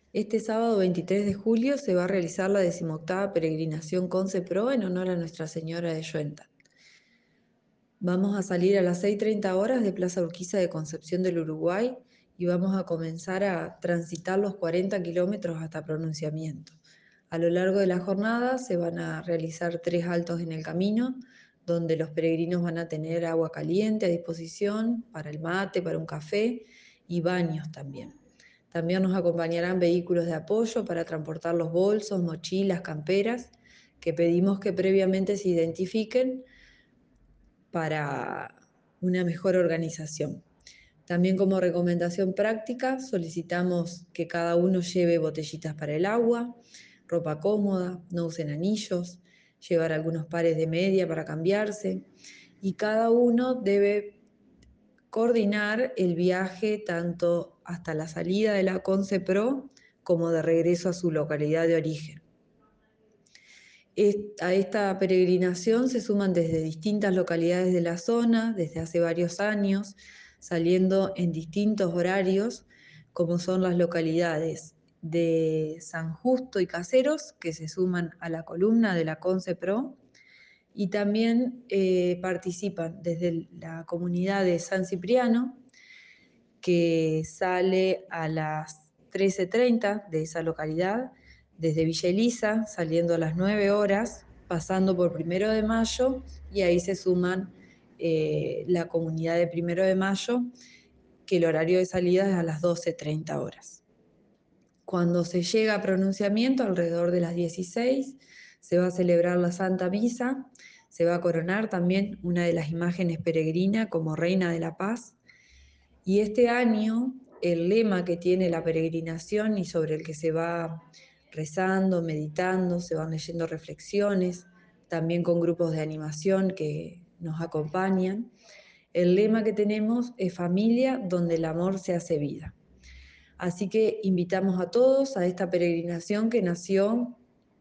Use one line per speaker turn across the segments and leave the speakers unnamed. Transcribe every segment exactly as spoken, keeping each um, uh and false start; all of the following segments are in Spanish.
Este sábado veintitrés de julio se va a realizar la decimoctava peregrinación Conce Pro en honor a Nuestra Señora de Lluenta. Vamos a salir a las seis y treinta horas de Plaza Urquiza de Concepción del Uruguay y vamos a comenzar a transitar los cuarenta kilómetros hasta Pronunciamiento. A lo largo de la jornada se van a realizar tres altos en el camino, donde los peregrinos van a tener agua caliente a disposición para el mate, para un café y baños también. También nos acompañarán vehículos de apoyo para transportar los bolsos, mochilas, camperas, que pedimos que previamente se identifiquen para una mejor organización. También como recomendación práctica solicitamos que cada uno lleve botellitas para el agua, ropa cómoda, no usen anillos, llevar algunos pares de media para cambiarse y cada uno debe coordinar el viaje tanto hasta la salida de la Conce Pro como de regreso a su localidad de origen. A esta peregrinación se suman desde distintas localidades de la zona, desde hace varios años, saliendo en distintos horarios, como son las localidades de San Justo y Caseros, que se suman a la columna de la Conce Pro, y también eh, participan desde la comunidad de San Cipriano, que sale a las trece treinta de esa localidad, desde Villa Elisa, saliendo a las nueve horas, pasando por Primero de Mayo, y ahí se suman eh, la comunidad de Primero de Mayo, que el horario de salida es a las doce treinta horas. Cuando se llega a pronunciamiento, alrededor de las dieciséis, se va a celebrar la Santa Misa, se va a coronar también una de las imágenes peregrinas como Reina de la Paz. Y este año, el lema que tiene la peregrinación y sobre el que se va rezando, meditando, se van leyendo reflexiones, también con grupos de animación que nos acompañan, el lema que tenemos es familia donde el amor se hace vida. Así que invitamos a todos a esta peregrinación que nació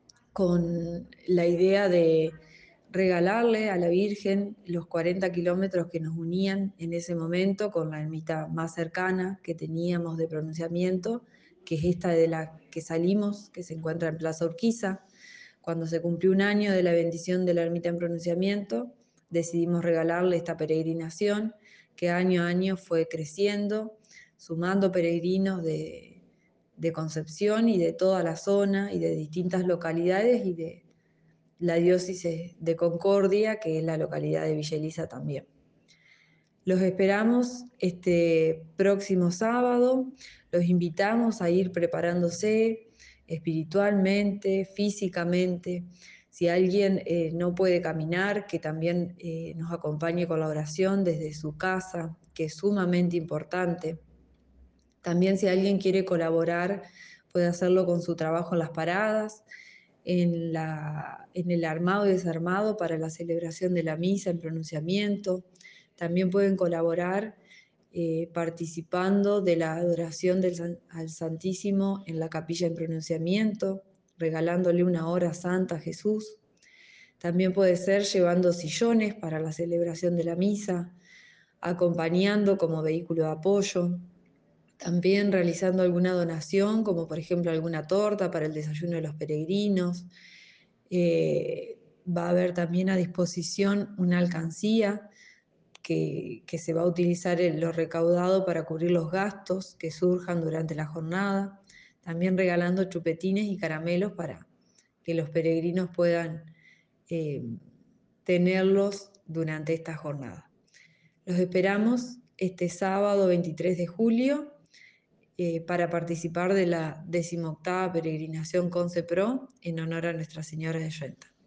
con la idea de regalarle a la Virgen los cuarenta kilómetros que nos unían en ese momento con la ermita más cercana que teníamos de pronunciamiento, que es esta de la que salimos, que se encuentra en Plaza Urquiza. Cuando se cumplió un año de la bendición de la ermita en pronunciamiento, decidimos regalarle esta peregrinación que año a año fue creciendo, sumando peregrinos de, de Concepción y de toda la zona y de distintas localidades y de la diócesis de Concordia, que es la localidad de Villa Elisa también. Los esperamos este próximo sábado, los invitamos a ir preparándose espiritualmente, físicamente. Si alguien eh, no puede caminar, que también eh, nos acompañe con la oración desde su casa, que es sumamente importante. También si alguien quiere colaborar, puede hacerlo con su trabajo en las paradas, en, la, en el armado y desarmado para la celebración de la misa en pronunciamiento. También pueden colaborar eh, participando de la adoración del, al Santísimo en la capilla en pronunciamiento, regalándole una hora santa a Jesús. También puede ser llevando sillones para la celebración de la misa, acompañando como vehículo de apoyo. También realizando alguna donación, como por ejemplo alguna torta para el desayuno de los peregrinos. Eh, va a haber también a disposición una alcancía que, que se va a utilizar en lo recaudado para cubrir los gastos que surjan durante la jornada. También regalando chupetines y caramelos para que los peregrinos puedan eh, tenerlos durante esta jornada. Los esperamos este sábado veintitrés de julio eh, para participar de la decimoctava peregrinación Conce Pro en honor a Nuestra Señora de Lluenta.